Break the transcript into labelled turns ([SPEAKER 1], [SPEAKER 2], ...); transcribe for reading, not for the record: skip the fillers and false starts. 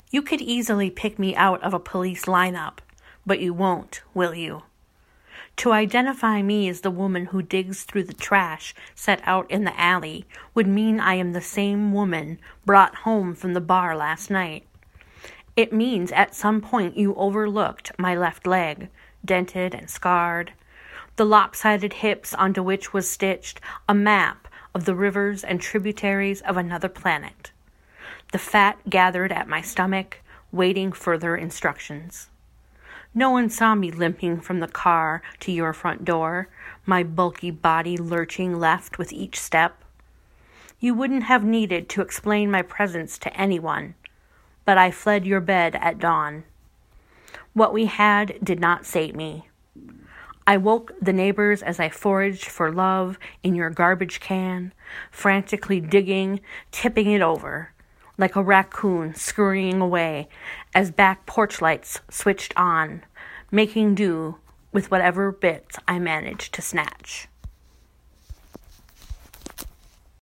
[SPEAKER 1] You could easily pick me out of a police lineup, but you won't, will you? To identify me as the woman who digs through the trash set out in the alley would mean I am the same woman brought home from the bar last night. It means at some point you overlooked my left leg, dented and scarred, the lopsided hips onto which was stitched a map of the rivers and tributaries of another planet. The fat gathered at my stomach, waiting further instructions. No one saw me limping from the car to your front door, my bulky body lurching left with each step. You wouldn't have needed to explain my presence to anyone, but I fled your bed at dawn. What we had did not sate me. I woke the neighbors as I foraged for love in your garbage can, frantically digging, tipping it over, like a raccoon scurrying away as back porch lights switched on, making do with whatever bits I managed to snatch.